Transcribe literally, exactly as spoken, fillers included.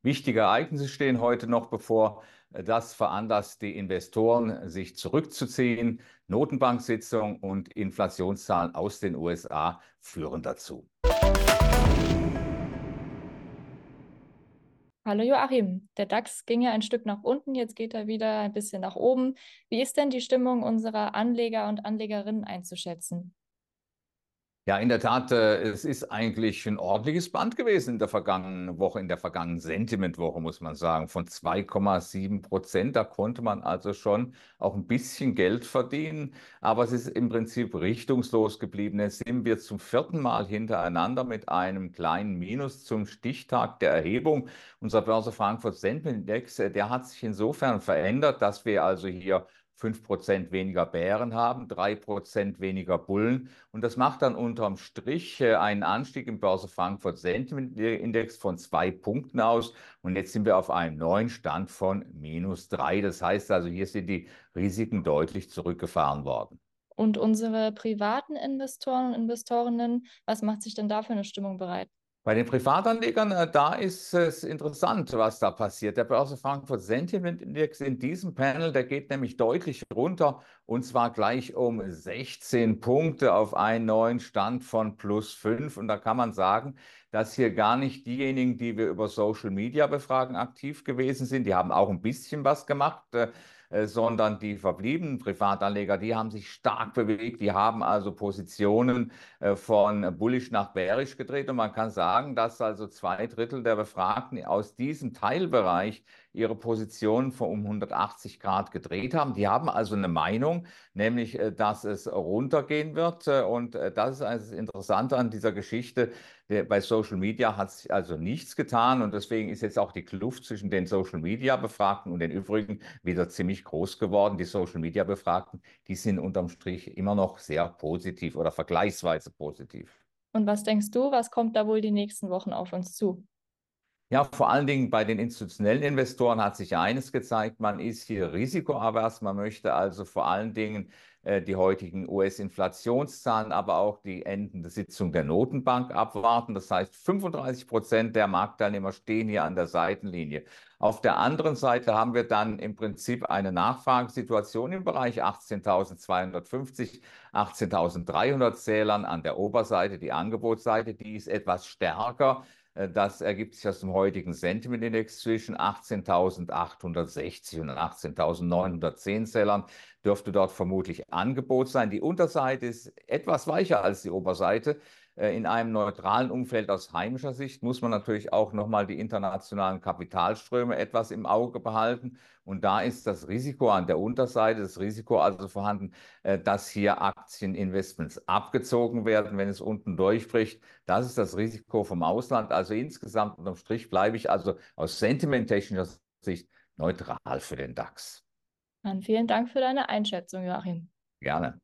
Wichtige Ereignisse stehen heute noch bevor. Das veranlasst die Investoren, sich zurückzuziehen. Notenbanksitzung und Inflationszahlen aus den U S A führen dazu. Hallo Joachim, der DAX ging ja ein Stück nach unten, jetzt geht er wieder ein bisschen nach oben. Wie ist denn die Stimmung unserer Anleger und Anlegerinnen einzuschätzen? Ja, in der Tat, äh, es ist eigentlich ein ordentliches Band gewesen in der vergangenen Woche, in der vergangenen Sentimentwoche, muss man sagen, von zwei Komma sieben Prozent. Da konnte man also schon auch ein bisschen Geld verdienen, aber es ist im Prinzip richtungslos geblieben. Jetzt sind wir zum vierten Mal hintereinander mit einem kleinen Minus zum Stichtag der Erhebung. Unser Börse Frankfurt Sentiment Index, äh, der hat sich insofern verändert, dass wir also hier fünf Prozent weniger Bären haben, drei Prozent weniger Bullen. Und das macht dann unterm Strich äh, einen Anstieg im Börse Frankfurt Sentiment Index von zwei Punkten aus. Und jetzt sind wir auf einem neuen Stand von minus drei. Das heißt also, hier sind die Risiken deutlich zurückgefahren worden. Und unsere privaten Investoren und Investorinnen, was macht sich denn da für eine Stimmung bereit? Bei den Privatanlegern, äh, da ist es interessant, was da passiert. Der Börse Frankfurt Sentiment Index in diesem Panel, der geht nämlich deutlich runter und zwar gleich um sechzehn Punkte auf einen neuen Stand von plus fünf. Und da kann man sagen, dass hier gar nicht diejenigen, die wir über Social Media befragen, aktiv gewesen sind. Die haben auch ein bisschen was gemacht. Äh, äh, sondern die verbliebenen Privatanleger, die haben sich stark bewegt, die haben also Positionen äh, von bullish nach bearish gedreht und man kann sagen, dass also zwei Drittel der Befragten aus diesem Teilbereich ihre Positionen um hundertachtzig Grad gedreht haben. Die haben also eine Meinung, nämlich, äh, dass es runtergehen wird äh, und äh, das ist also das Interessante an dieser Geschichte. Bei Social Media hat sich also nichts getan und deswegen ist jetzt auch die Kluft zwischen den Social Media Befragten und den übrigen wieder ziemlich groß geworden. Die Social Media Befragten, die sind unterm Strich immer noch sehr positiv oder vergleichsweise positiv. Und was denkst du, was kommt da wohl die nächsten Wochen auf uns zu? Ja, vor allen Dingen bei den institutionellen Investoren hat sich eines gezeigt, man ist hier risikoavers, man möchte also vor allen Dingen äh, die heutigen U S-Inflationszahlen, aber auch die endende Sitzung der Notenbank abwarten. Das heißt, fünfunddreißig Prozent der Marktteilnehmer stehen hier an der Seitenlinie. Auf der anderen Seite haben wir dann im Prinzip eine Nachfragesituation im Bereich achtzehntausendzweihundertfünfzig, achtzehntausenddreihundert Zählern an der Oberseite, die Angebotsseite, die ist etwas stärker. Das ergibt sich aus dem heutigen Sentiment-Index zwischen achtzehntausendachthundertsechzig und achtzehntausendneunhundertzehn Zählern. Dürfte dort vermutlich Angebot sein. Die Unterseite ist etwas weicher als die Oberseite. In einem neutralen Umfeld aus heimischer Sicht muss man natürlich auch nochmal die internationalen Kapitalströme etwas im Auge behalten. Und da ist das Risiko an der Unterseite, das Risiko also vorhanden, dass hier Aktieninvestments abgezogen werden, wenn es unten durchbricht. Das ist das Risiko vom Ausland. Also insgesamt unterm Strich bleibe ich also aus sentimenttechnischer Sicht neutral für den DAX. Dann vielen Dank für deine Einschätzung, Joachim. Gerne.